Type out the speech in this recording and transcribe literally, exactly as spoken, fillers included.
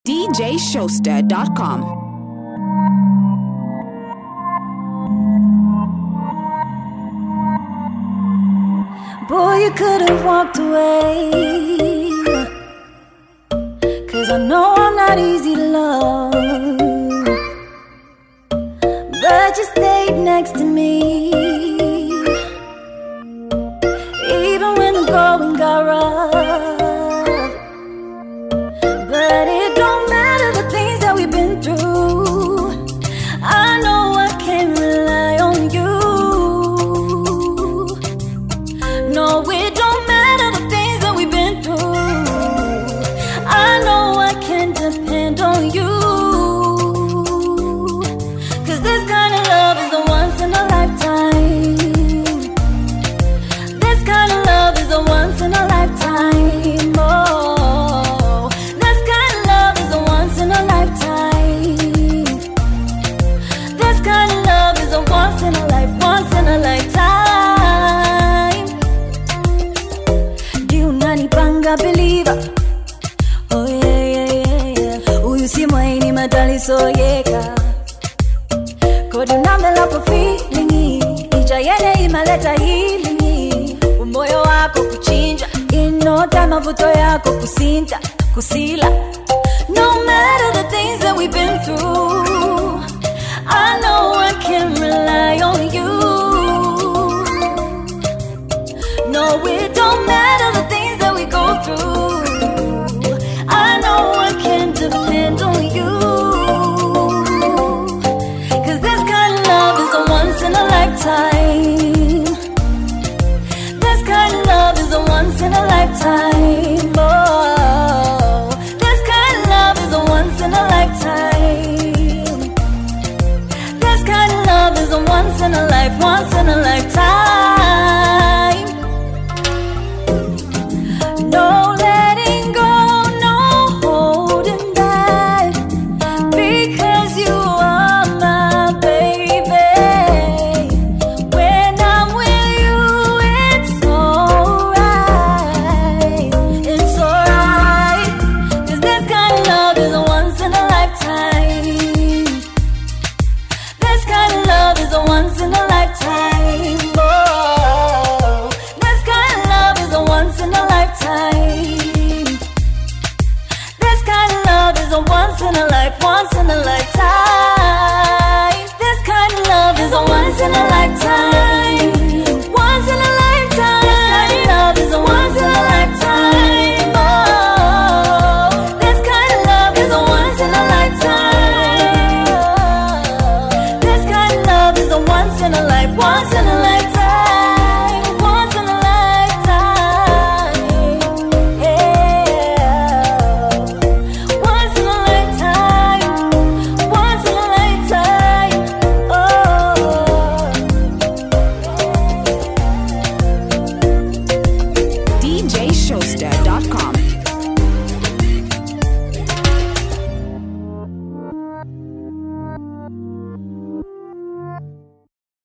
D J Shoster dot com. Boy, you could have walked away, 'cause I know I'm not easy to love, but you stayed next to me, even when the going got rough. But it don't matter the things that we've been through, I know I can rely on you. No, it don't matter the things that we've been through, I know I can depend on you. 'Cause this kind of love is a once in a lifetime. This kind of love is a once in a lifetime. Oh, this kind of love is a once in a lifetime. This kind of love is a once in a life, once in a lifetime. Panga believer, oh yeah yeah yeah yeah. Uyu si mwaini madali soyeka, kodi unambela kwa feelingi, ija yene imaleta healingi. Umoyo wako kuchinja, inota mavuto yako kusinta, kusila. No matter the things that we've been through, I know I can rely on you. No, it don't matter the things that we go through, I know I can depend on you. 'Cause this kind of love is a once in a lifetime. This kind of love is a once in a lifetime. Oh, this kind of love is a once in a lifetime. This kind of love is a once in a life, once in a lifetime. No letting go, no holding back, because you are my baby. When I'm with you, it's alright, it's alright. 'Cause this kind of love is a once in a lifetime. This kind of love is a once in a lifetime. Oh, this kind of love is a once in a lifetime. This kind of love is a once in a life, once in a lifetime. This kind of love is a once in a lifetime, once in a lifetime. This kind of love is a once in a lifetime. Oh, this kind of love is a once in a lifetime. This kind of love is a once in a life, once in a lifetime, once in a lifetime. Yeah, once in a lifetime, once in a lifetime. Oh, D J Shoster dot com.